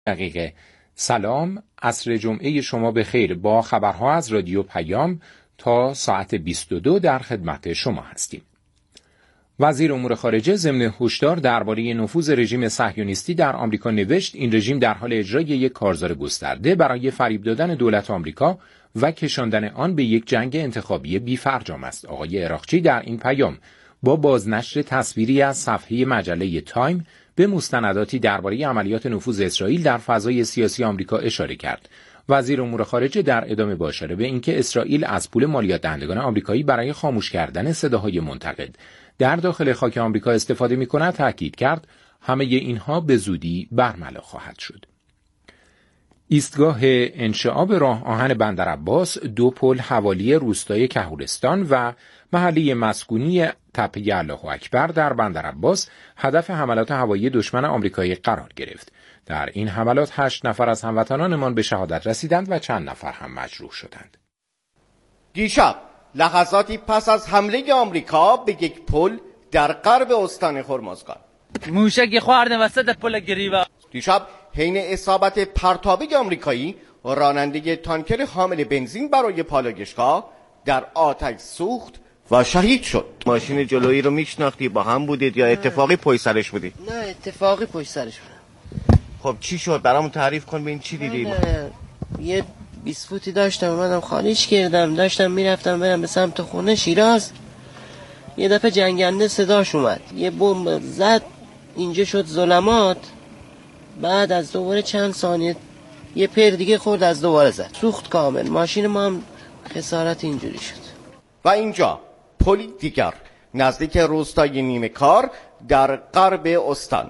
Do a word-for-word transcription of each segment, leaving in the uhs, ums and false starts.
دقیقه. سلام، عصر جمعه شما به خیر. با خبرها از رادیو پیام تا ساعت بیست و دو در خدمت شما هستیم. وزیر امور خارجه ضمن هشدار درباره نفوذ رژیم صهیونیستی در آمریکا نوشت این رژیم در حال اجرای یک کارزار گسترده برای فریب دادن دولت آمریکا و کشاندن آن به یک جنگ انتخابی بی‌فرجام است. آقای عراقچی در این پیام با بازنشر تصویری از صفحه مجله تایم به مستنداتی درباره عملیات نفوذ اسرائیل در فضای سیاسی آمریکا اشاره کرد. وزیر امور خارجه در ادامه با اشاره به اینکه اسرائیل از پول مالیات دهندگان آمریکایی برای خاموش کردن صداهای منتقد در داخل خاک آمریکا استفاده می‌کند تاکید کرد همه اینها به زودی برملا خواهد شد. ایستگاه انشعاب راه آهن بندرعباس، دو پل حوالی روستای کهورستان و محله مسکونی تپه الله اکبر در بندرعباس هدف حملات هوایی دشمن آمریکایی قرار گرفت. در این حملات هشت نفر از هموطنانمان به شهادت رسیدند و چند نفر هم مجروح شدند. دیشب لحظاتی پس از حمله آمریکا به یک پل در غرب استان هرمزگان، موشک خورد وسط پل گریوه. دیشب حین اصابت پرتابه آمریکایی، راننده تانکر حامل بنزین برای پالایشگاه در آتش سوخت و شهید شد. ماشین جلویی رو میشناختی؟ با هم بودید یا اتفاقی پشت سرش بودی؟ نه اتفاقی پشت سرش بودم. خب چی شد؟ برامون تعریف کن ببین چی دیدی؟ یه بیست فوتی داشتم اومدم خالیش کردم، داشتم میرفتم برم به سمت خونه شیراز، یه دفعه جنگنده صداش اومد، یه بمب زد، اینجا شد ظلمات. بعد از دوباره چند ثانیه یه پر دیگه خورد، از دوباره زد، سوخت کامل. ماشین ما هم خسارت اینجوری شد. و اینجا پلی دیگر نزدیک روستای نیمه کار در غرب استان،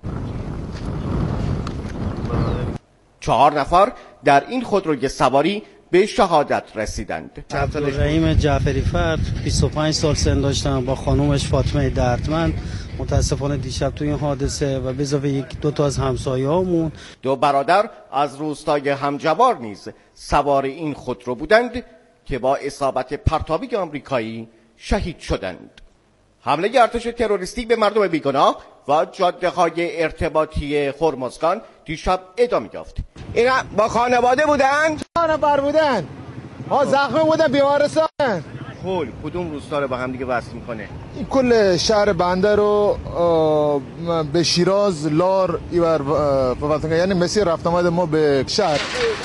چهار نفر در این خودروی سواری به شهادت رسیدند. عبدالرحیم جعفری فرد، بیست و پنج سال سن داشتم، با خانومش فاطمه دردمند. متاسفانه دیشب تو این حادثه و به اضافه یک دو تا از همسایه‌هامون، دو برادر از روستای همجوار نیز سوار این خودرو بودند که با اصابت پرتابی آمریکایی شهید شدند. حمله ارتش تروریستی به مردم بیگناه و جاده‌های ارتباطی هرمزگان دیشب ادامه یافت. اینا با خانواده بودند؟ خانواده بودند. ها زخمی بودن، بیمارستان. خب کدوم روستا رو با هم دیگه وصل میکنه؟ این کل شهر بنده رو به شیراز، لار ایور فواتنگا، یعنی مسیر رفت آمد ما به شهر.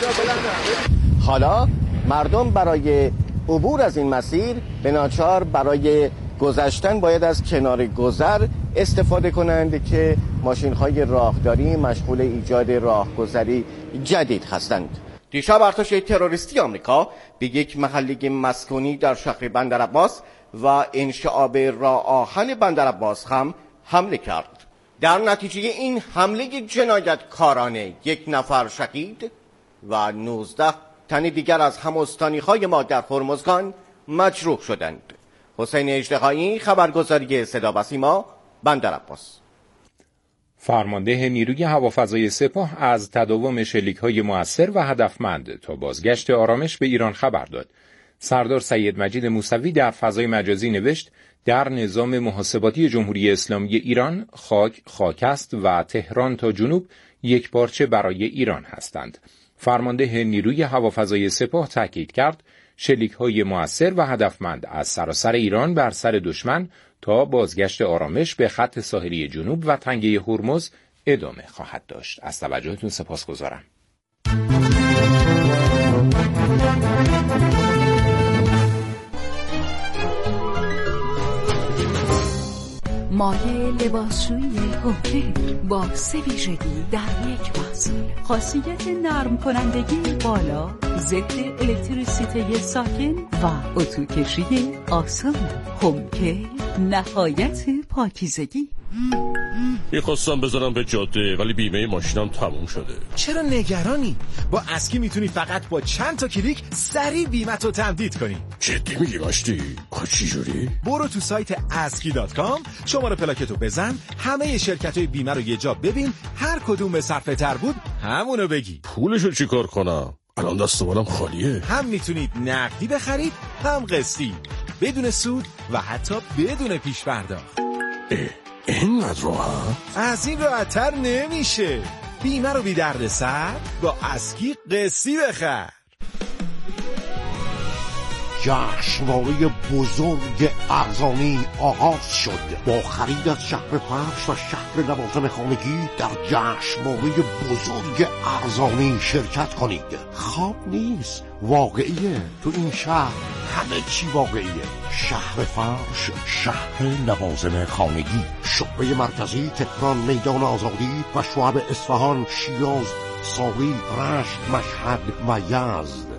حالا مردم برای عبور از این مسیر به ناچار برای گذشتن باید از کنار گذر استفاده کنند که ماشین‌های راهداری مشغول ایجاد راهگذری جدید هستند. دیشب ارتش تروریستی آمریکا به یک محله مسکونی در شهر بندرعباس و انشعاب راه آهن بندرعباس هم حمله کرد. در نتیجه این حمله جنایتکارانه یک نفر شهید و نوزده تن دیگر از هم‌استانی‌های ما در هرمزگان مجروح شدند. حسین اژدهایی، خبرگزاری صدا و سیما، بندرعباس. فرمانده نیروی هوافضای سپاه از تداوم شلیک‌های مؤثر و هدفمند تا بازگشت آرامش به ایران خبر داد. سردار سید مجید موسوی در فضای مجازی نوشت در نظام محاسباتی جمهوری اسلامی ایران خاک خاک است و تهران تا جنوب یک پارچه برای ایران هستند. فرمانده نیروی هوافضای سپاه تاکید کرد شلیک‌های مؤثر و هدفمند از سراسر ایران بر سر دشمن تا بازگشت آرامش به خط ساحلی جنوب و تنگه هرمز ادامه خواهد داشت. از توجهتون سپاسگزارم. مایه لباسشویی هوکه با سه ویژگی در یک محصول. خاصیت نرم کنندگی بالا، ضد الکتریسیته ساکن و اتوکشی آسان. هوکه نهایت پاکیزگی. میخواستم بذارم به جاده ولی بیمه ماشینم تموم شده. چرا نگرانی؟ با اسکی میتونی فقط با چند تا کلیک سریع بیمه‌تو تمدید کنی. جدی میگی مشتی؟ آخه چی جوری؟ برو تو سایت اسکی دات کام، شماره پلاکتو بزن، همه شرکت‌های بیمه رو یه جا ببین، هر کدوم به صرفه تر بود همونو بگی. پولشو چیکار کنم؟ الان دست بالم خالیه. هم میتونید نقدی بخرید، هم قسطی، بدون سود و حتی بدون پیش پرداخت. اینقدر راحت؟ از این راحت‌تر نمیشه. بیمه رو بی درد سر با اسکی قسطی بخر. جشنواره بزرگ ارزانی آغاز شد. با خرید از شهر فرش و شهر لوازم خانگی در جشنواره بزرگ ارزانی شرکت کنید. خواب نیست، واقعیه. تو این شهر همه چی واقعیه. شهر فرش، شهر لوازم خانگی، شعبه مرکزی تهران، میدان آزادی و شعب اصفهان، شیراز، ساوی، رشت، مشهد و یزد.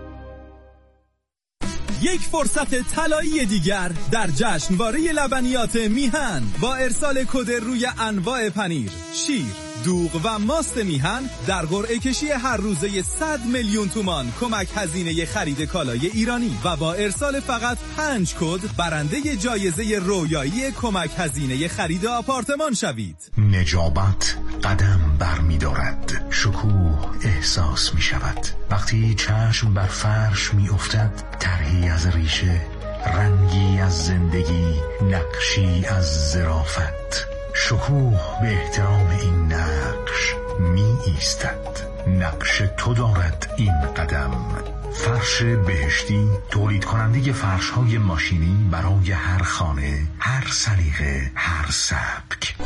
یک فرصت طلایی دیگر در جشنواره لبنیات میهن با ارسال کد روی انواع پنیر، شیر، دوغ و ماست میهن در قرعه کشی هر روزه صد میلیون تومان کمک هزینه خرید کالای ایرانی و با ارسال فقط پنج کد برنده جایزه رویایی کمک هزینه خرید آپارتمان شوید. نجابت قدم برمی دارد، شکوه احساس می شود وقتی چشم بر فرش می افتد. طرحی از ریشه، رنگی از زندگی، نقشی از ظرافت. شکوه به احترام این نقش می ایستد. نقش تو دارد این قدم. فرش بهشتی، تولید کننده فرش های ماشینی برای هر خانه، هر سلیقه، هر سبک.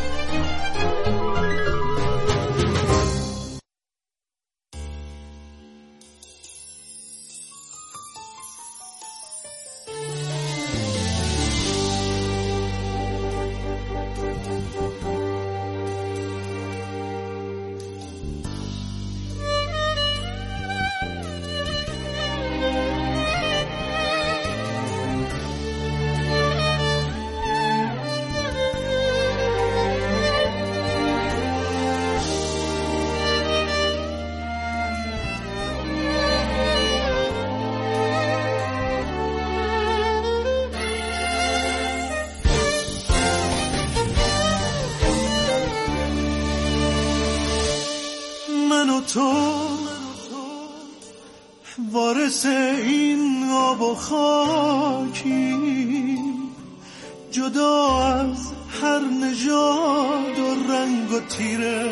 تو وارث این آب و خاکی، جدا از هر نژاد و رنگ و تیره.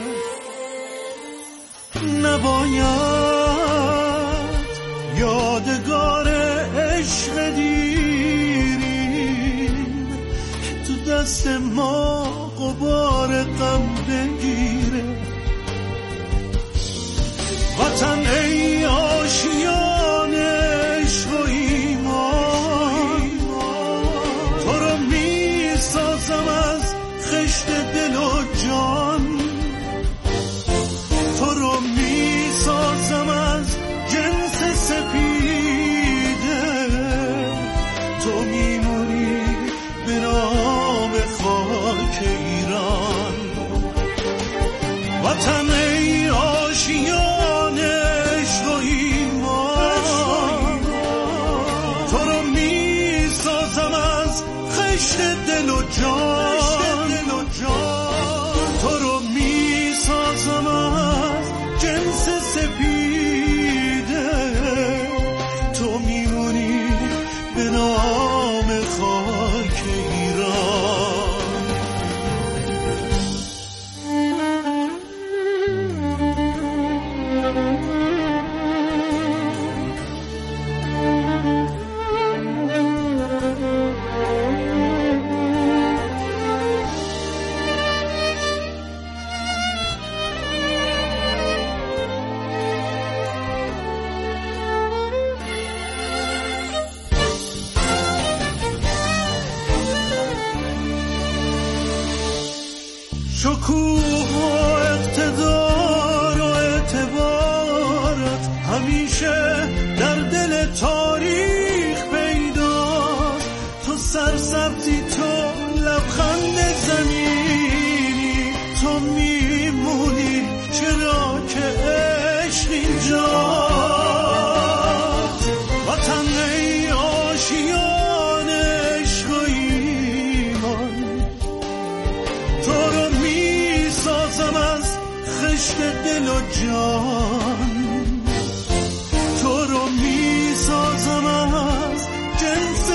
نباید یادگار عشق دیرین تو دست ما غبار غم بگیره. وطن ای آشیان عشق و ایمان، تو رو می سازم از خشت دل و جان، تو رو می سازم از جنس سپیده. تو میمونی به نام خاک ایران. وطن ای آشیان دل و جان، تو رو می سازم از جنس سپیده. تو میمونی به نام خاک ایران. شکوه و اقتدار و اعتبارت همیشه در دل تاریخ پیداست. تو سرسبزی، تو لبخند زمینی، تو میمونی چرا که عشق اینجاست. وطن ای آشیان عشق و ایمان، تو رو می سازم از خشت دل و جان، تو رو می سازم از جنس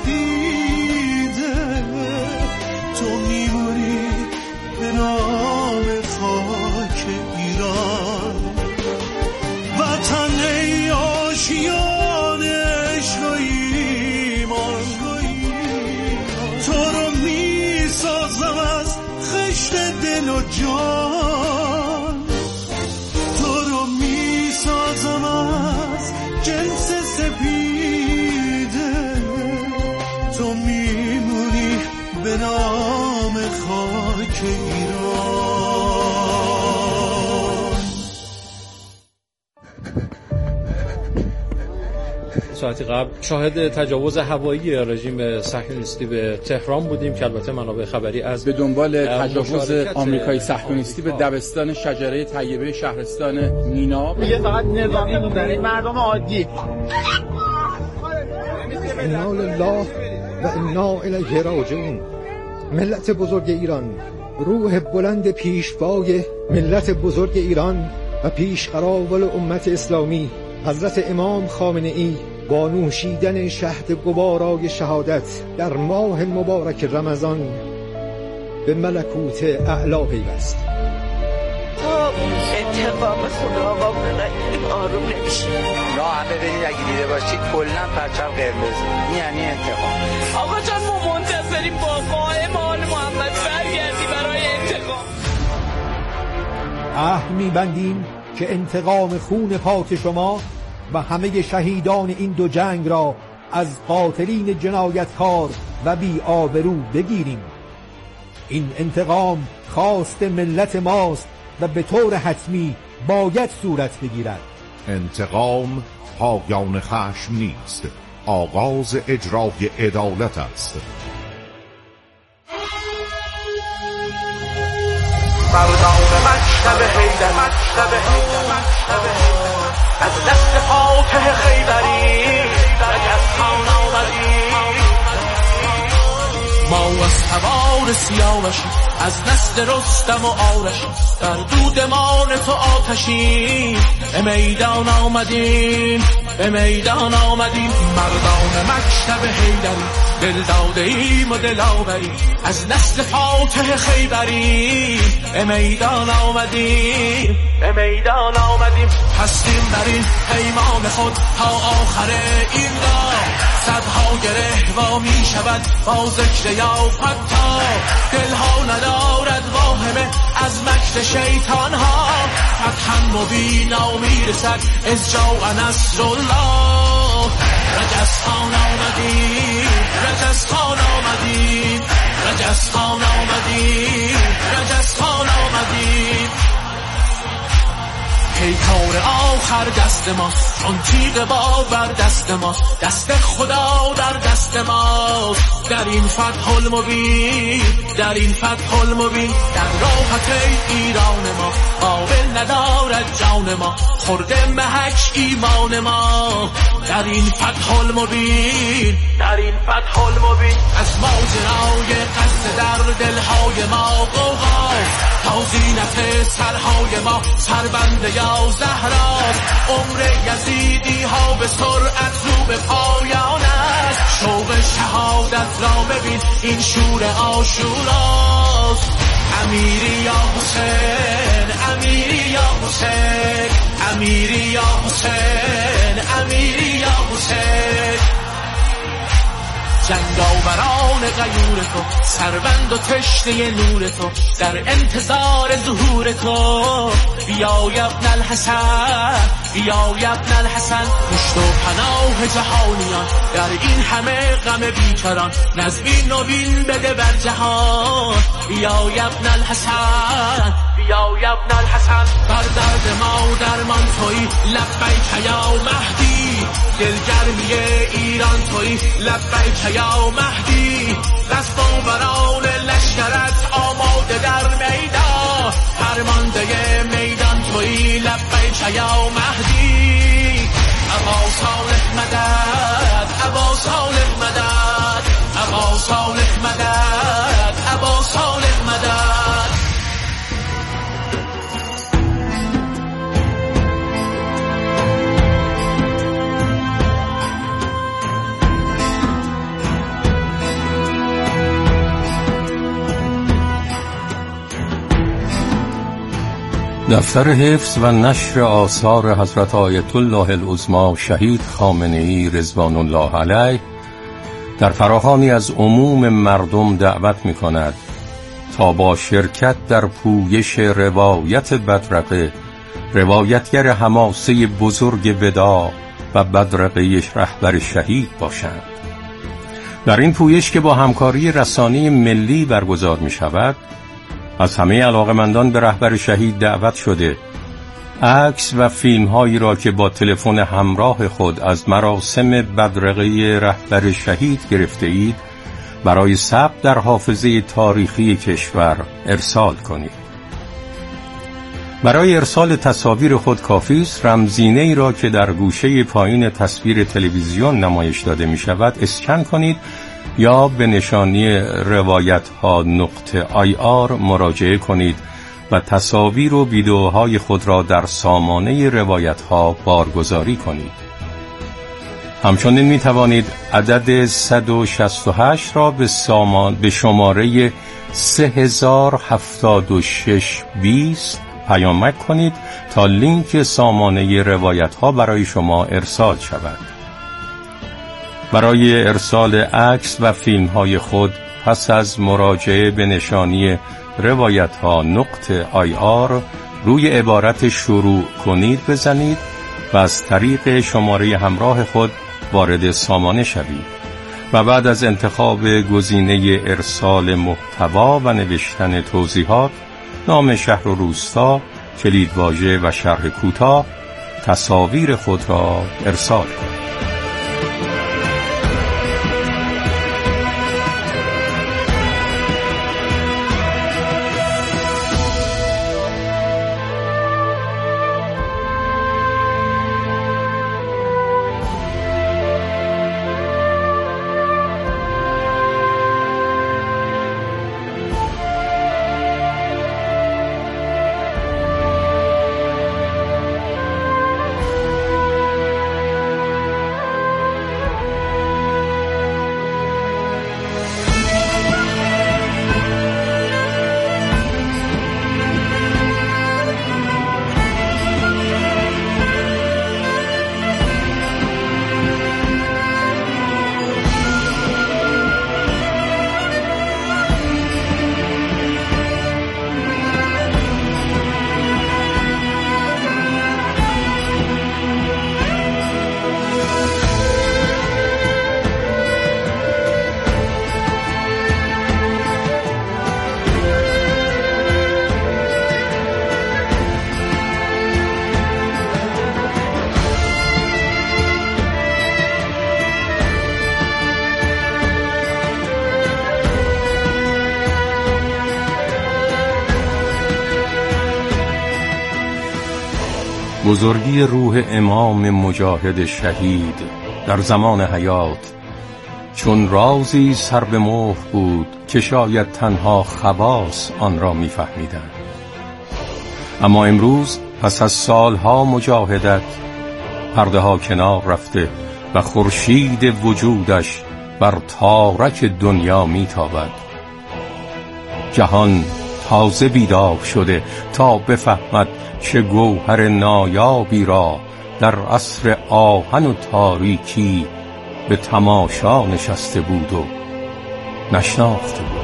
سپیده. تو میمونی به نام خاک ایران. ساعتی قبل شاهد تجاوز هوایی رژیم صهیونیستی به تهران بودیم که البته منابع خبری از به دنبال تجاوز آمریکایی صهیونیستی به دبستان شجره طیبه شهرستان مینا. میگه فقط نظامی بودن، مردم عادی. انا لله و انا الیه راجعون. ملت بزرگ ایران، روح بلند پیشوای ملت بزرگ ایران و پیشقراول امت اسلامی حضرت امام خامنه ای با نوشیدن شهد گوارای شهادت در ماه مبارک رمضان به ملکوت اعلا پیوست. تا انتقام خدا آقا بنگیریم آروم نمیشه. راه هم ببینید اگه دیده باشید کلن پرچم قرمز این یعنی انتقام. آقا جان ما منتظریم با قائم آل محمد برگردی برای انتقام. عهد می‌بندیم که انتقام خون پاک شما و همه شهیدان این دو جنگ را از قاتلین جنایتکار و بی آبرو بگیریم. این انتقام خواست ملت ماست و به طور حتمی باید صورت بگیرد. انتقام پایان خشم نیست، آغاز اجرای عدالت است. مردان مکتب حیدر مکتب از دست فاتح خیبری رجستان آمدیم. ما از سوار سیاوشی از نسل رستم و آرشی در دودمان تو آتشی به میدان آمدیم به میدان آمدیم. مردان مکتب حیدری دل داده ایم و دلاوری از نسل فاتح خیبری به میدان آمدیم به میدان آمدیم. هستیم در این پیمان خود تا آخر این راه صدها گره وا می شود با ذکر یا فتا دلها ندارد واهمه از مکر شیطان ها فتحا مبینا می رسد از جاء نصر الله. رجستان آمدیم رجستان آمدیم رجستان آمدیم رجستان آمدیم. پیکار آخر دست ماست چون تیغ بابر دست ماست دست خدا در دست ماست. در این فتح المبین در این فتح المبین در راحت ایران ما قابل ندارد جان ما خورده محک ایمان ما. در این فتح المبین در این فتح المبین از ماجرای قصد در دلهای ما قوقا تا زینت سرهای ما سربنده یا زهراست. عمر یزیدی ها به سرعت رو به پایان است. شوق شهادت را ببین این شور عاشوراست. امیری یا حسین امیری یا حسین امیری یا حسین امیری یا حسین. جنگاوران غیور تو سربند و تشنه نور تو در انتظار ظهور تو. بیا ابن الحسن بیا ابن الحسن پشت و پناه جهانیان در این همه غم بیکران نظمی نوین بده بر جهان. بیا ابن الحسن بیا ابن الحسن بر درد ما درمان تویی لبیک یا مهدی دلگرمی ایران تویی لبیک یا مهدی. دستاوران لشکرت آماده در میدان فرمانده میدان تویی لبیک یا مهدی. ابا صالح مدد ابا صالح مدد ابا صالح مدد ابا صالح مدد. دفتر حفظ و نشر آثار حضرت آیت الله العظمی شهید خامنه‌ای رضوان الله علیه در فراخوانی از عموم مردم دعوت می کند تا با شرکت در پویش روایت بدرقه روایتگر حماسه بزرگ وداع و بدرقه رهبر شهید باشند. در این پویش که با همکاری رسانه ملی برگزار می شود از همه علاقمندان به رهبر شهید دعوت شده عکس و فیلم هایی را که با تلفن همراه خود از مراسم بدرقه رهبر شهید گرفته اید برای ثبت در حافظه تاریخی کشور ارسال کنید. برای ارسال تصاویر خود کافی است رمزینه ای را که در گوشه پایین تصویر تلویزیون نمایش داده می شود اسکن کنید یا به نشانی روایت ها نقطه آی آر مراجعه کنید و تصاویر و ویدئوهای خود را در سامانه روایت ها بارگذاری کنید. همچنین می توانید عدد صد و شصت و هشت را به, سامان به شماره سه هزار هفتاد و شش بیست پیامک کنید تا لینک سامانه روایت ها برای شما ارسال شود. برای ارسال عکس و فیلم های خود پس از مراجعه به نشانی روایت ها نقطه آی آر روی عبارت شروع کنید بزنید و از طریق شماره همراه خود وارد سامانه شوید و بعد از انتخاب گزینه ارسال محتوا و نوشتن توضیحات، نام شهر و روستا، کلیدواژه و شرح کوتاه تصاویر خود را ارسال کنید. بزرگی روح امام مجاهد شهید در زمان حیات چون رازی سر به مهر بود که شاید تنها خواص آن را می‌فهمیدند. اما امروز پس از سالها مجاهدت پرده ها کنار رفته و خورشید وجودش بر تارک دنیا میتابد. جهان تازه بیدار شده تا بفهمد چه گوهر نایابی را در عصر آهن و تاریکی به تماشا نشسته بود و نشناخته بود.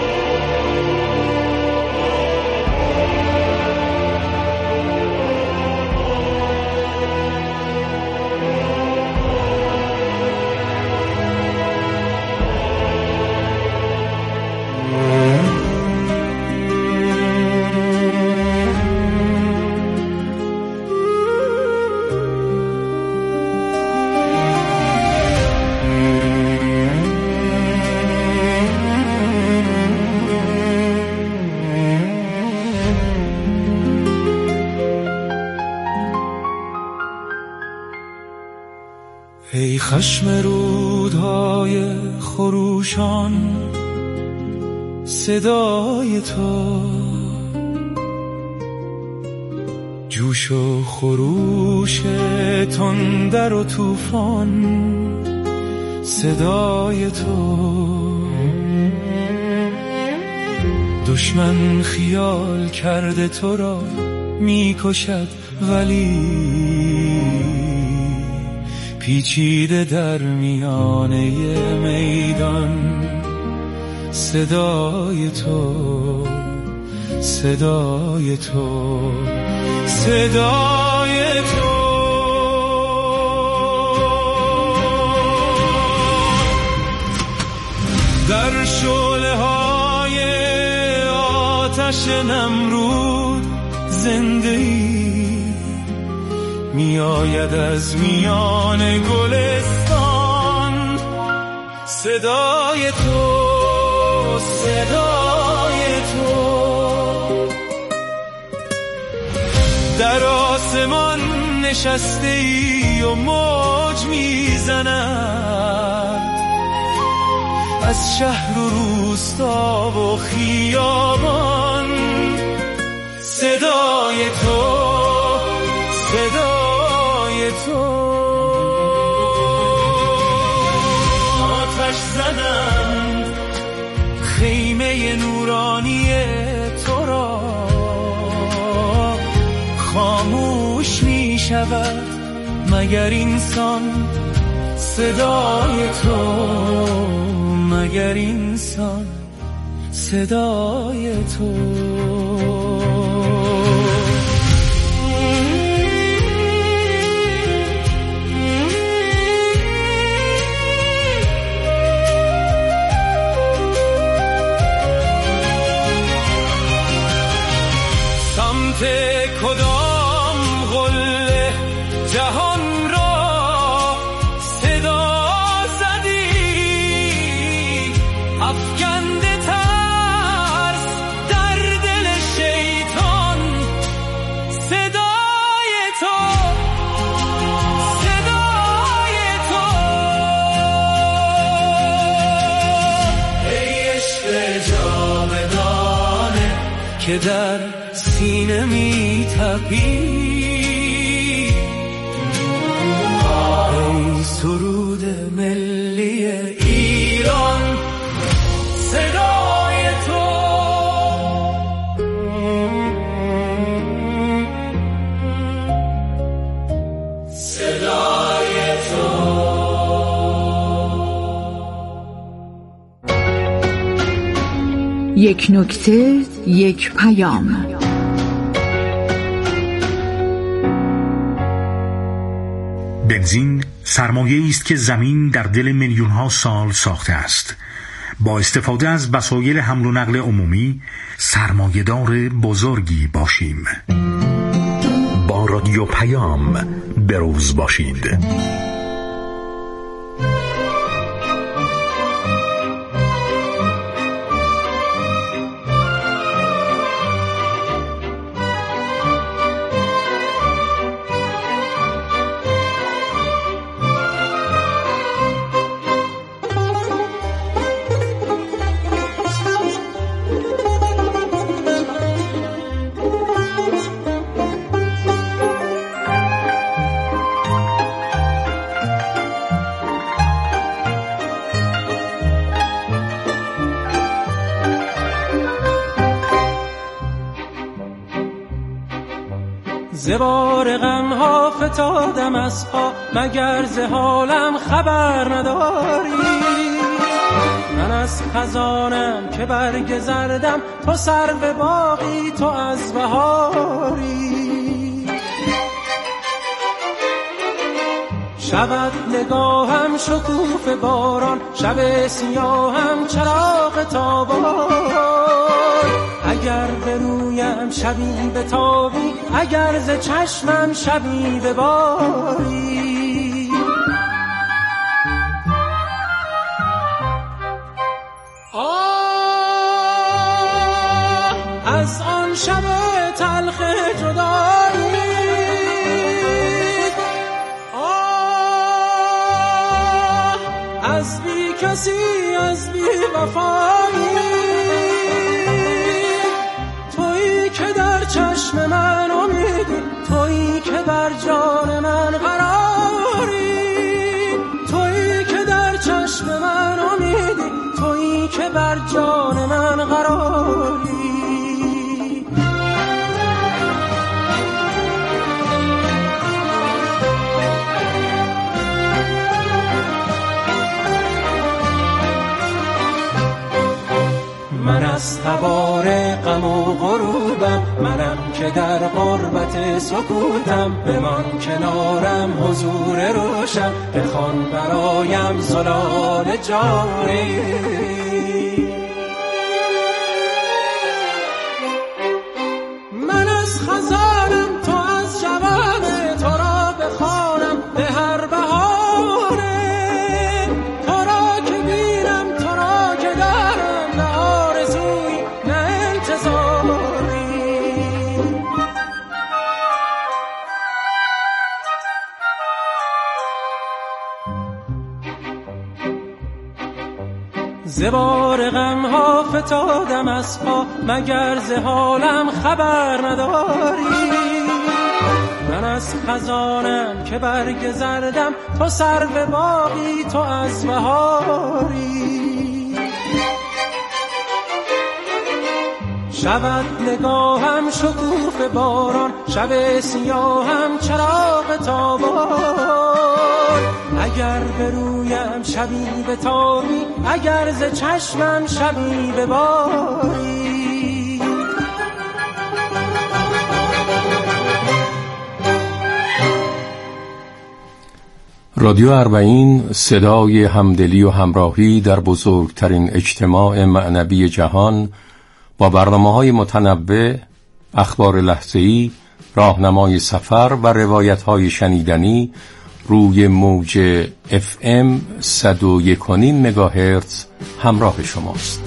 ای خشم رودهای خروشان صدای تو، جوش و خروش تندر و طوفان صدای تو. دشمن خیال کرده تو را میکشد ولی پیچیده در میانه میدان صدای تو، صدای تو، صدای تو. در شعله های آتش نمرود زنده ای، میآید از میان گلستان، صدای تو صدای تو در آسمان نشسته ای و موج میزند، از شهر و روستا و خیابان صدای تو صدای تو. آتش زدم خیمه نورانی تو را، خاموش می شود مگر اینسان صدای تو، مگر اینسان صدای تو. سمت کدام قله جهان را صدا زدی، افکنده ترس در دل شیطان صدای تو صدای تو. ای عشق جاودانه که در سینه می تپی، ای سرود ملی ایران صدای تو. صدای تو. یک نکته، یک پیام. بنزین سرمایه‌ای است که زمین در دل میلیون‌ها سال ساخته است. با استفاده از وسایل حمل و نقل عمومی سرمایه‌دار بزرگی باشیم. با رادیو پیام بروز باشید. زبار غم ها فتادم از پا، مگر ز حالم خبر نداری؟ من از خزانم که برگ زردم، تو سرو باغی تو از بهاری. شود نگاهم شکوفه باران، شب سیاهم چراغ تابان. اگر به رویم شبی بتابی، اگر ز چشمم شبی بباری. آه از آن شب تلخ جدایی، آه از بی کسی از بی وفایی. چشم من امیدی، تویی که بر جان من قراری. تویی که در چشم من امیدی، تویی که بر جان من قراری. من از تبار غم و غروبم، منم که در غربت سکوتم. بمان کنارم حضور روشن، بخوان برایم زلال جاری. من از خزانم تو از جوان، تو را زبار غم ها فتادم از پا، مگر ز حالم خبر نداری؟ من از خزانم که برگ زردم، تو سرو باغی تو از بهاری. شود نگاهم شکوفه باران، شب سیاهم چراغ تابان. اگر به رویم شبی بتابی، اگر ز چشمم شبی بباری. رادیو اربعین، صدای همدلی و همراهی در بزرگترین اجتماع معنوی جهان، با برنامه‌های متنوع، اخبار لحظه‌ای، راهنمای سفر و روایت‌های شنیدنی روی موج اف ام صد و یک و نیم مگاهرتز همراه شماست.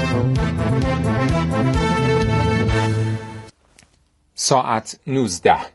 ساعت نوزده.